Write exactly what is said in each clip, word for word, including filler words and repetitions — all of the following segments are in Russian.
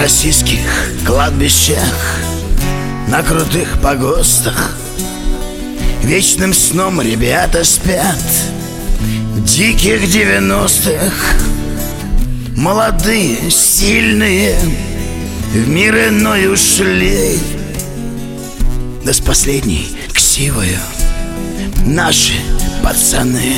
российских кладбищах, на крутых погостах вечным сном ребята спят. В диких девяностых молодые, сильные в мир иной ушли. Да с последней ксивою наши пацаны.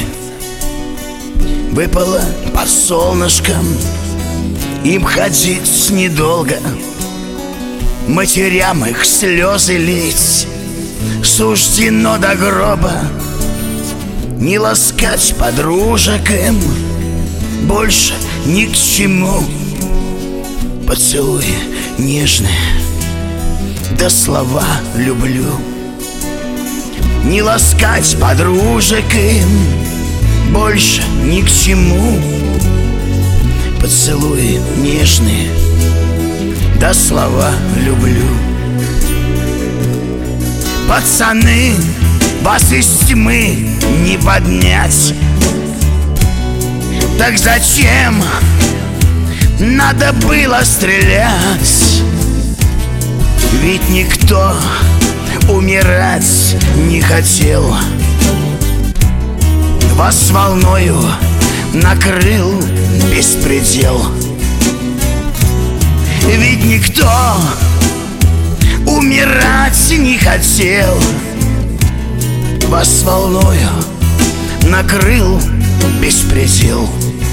Выпало под солнышком им ходить недолго, матерям их слезы лить суждено до гроба. Не ласкать подружек им больше ни к чему. Поцелуи нежные, да слова люблю. Не ласкать подружек им больше ни к чему. Поцелуи нежные, да слова люблю. Пацаны, вас из тьмы не поднять. Так зачем надо было стрелять? Ведь никто умирать не хотел. Вас волною накрыл беспредел. Ведь никто умирать не хотел. Вас волною накрыл беспредел.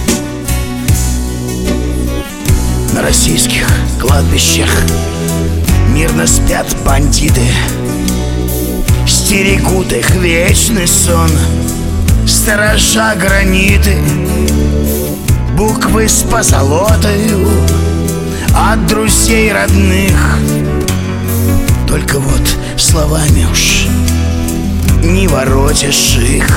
На российских кладбищах мирно спят бандиты, стерегут их вечный сон сторожа граниты. Буквы с позолотою от друзей родных. Только вот словами уж не воротишь их.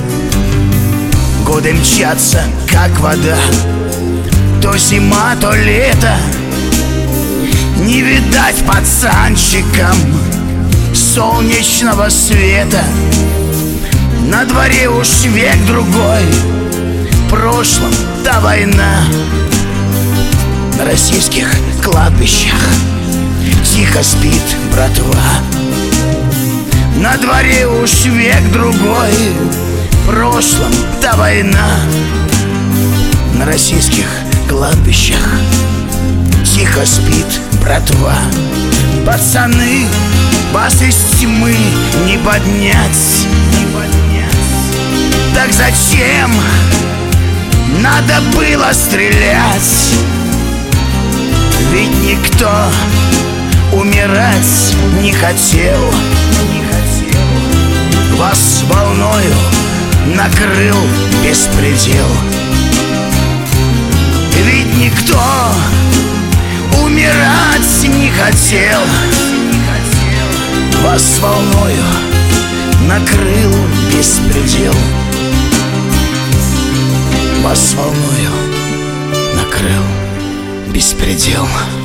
Годы мчатся, как вода, то зима, то лето. Не видать пацанчикам солнечного света. На дворе уж век другой, в прошлом та война. На российских кладбищах тихо спит братва. На дворе уж век другой, в прошлом та война. На российских кладбищах тихо спит братва. Пацаны, вас из тьмы не поднять, не поднять. Так зачем надо было стрелять? Ведь никто умирать не хотел. Не хотел. Вас волною накрыл беспредел. Ведь никто умирать не хотел. Вас волною накрыл беспредел. Вас волною накрыл беспредел.